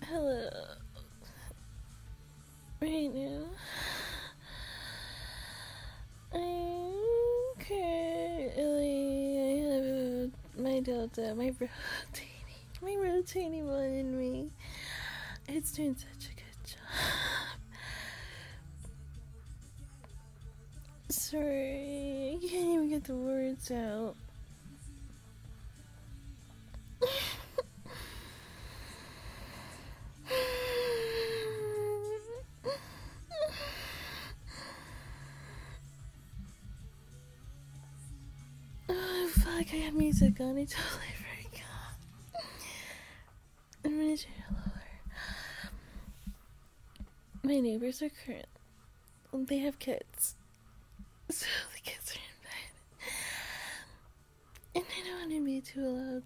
Hello. Right now. I'm currently. I have my Delta, my rotating one in me. It's doing such a good job. Sorry, I can't even get the words out. Oh fuck, I have music on, I totally forgot. I'm gonna turn it lower. My neighbors are current. They have kids. So the kids are in bed. And I don't want to be too loud.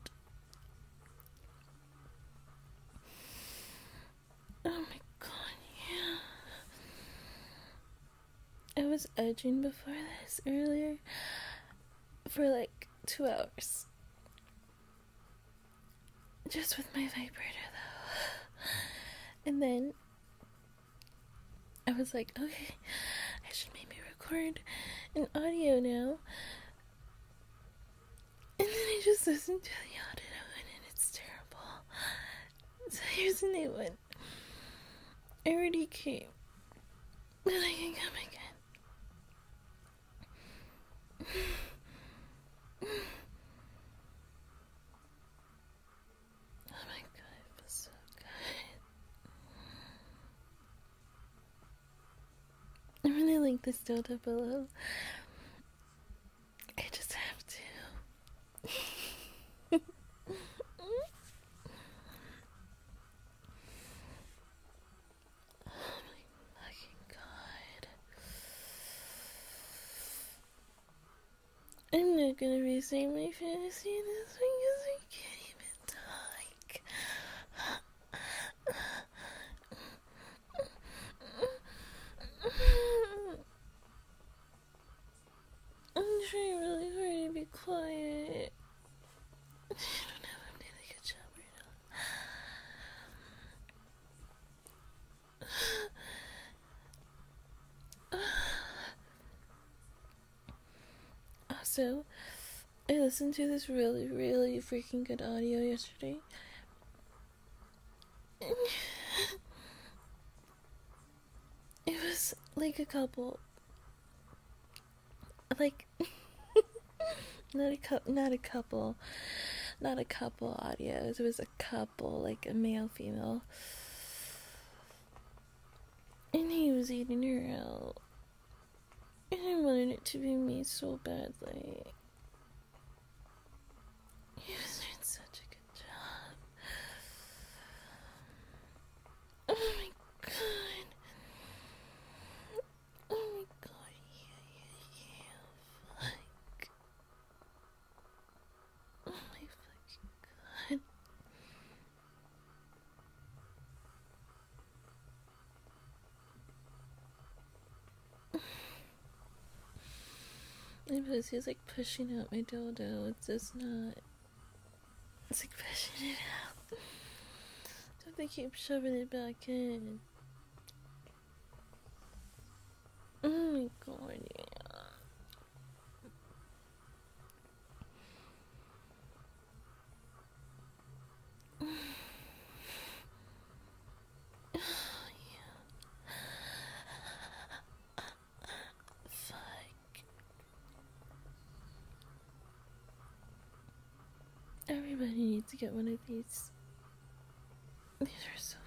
Oh my god, yeah. I was edging before this earlier for like 2 hours. Just with my vibrator though. And then I was like, okay, I should maybe record an audio now. And then I just listened to the audio and it's terrible. So here's a new one. I already came, but I can come again. Oh my god, it feels so good. I'm gonna link this dildo below. I just have to. Oh my fucking god. I'm not gonna be saying my fantasy this week because I can't even talk. I'm trying really hard to be quiet. I don't know if I'm doing a good job right now. Also, I listened to this really, really freaking good audio yesterday. It was like a couple. Like, not a couple audios. It was a couple, like a male, female. And he was eating her out. And I wanted it to be me so badly. He was doing such a good job. Oh my god. Oh my god, yeah. Fuck. Oh my fucking god. My pussy's like pushing out my dildo. It's just not. It's like pushing it out. So they keep shoving it back in. Oh my god, yeah. Oh, yeah. Fuck. Everybody needs to get one of these. These are so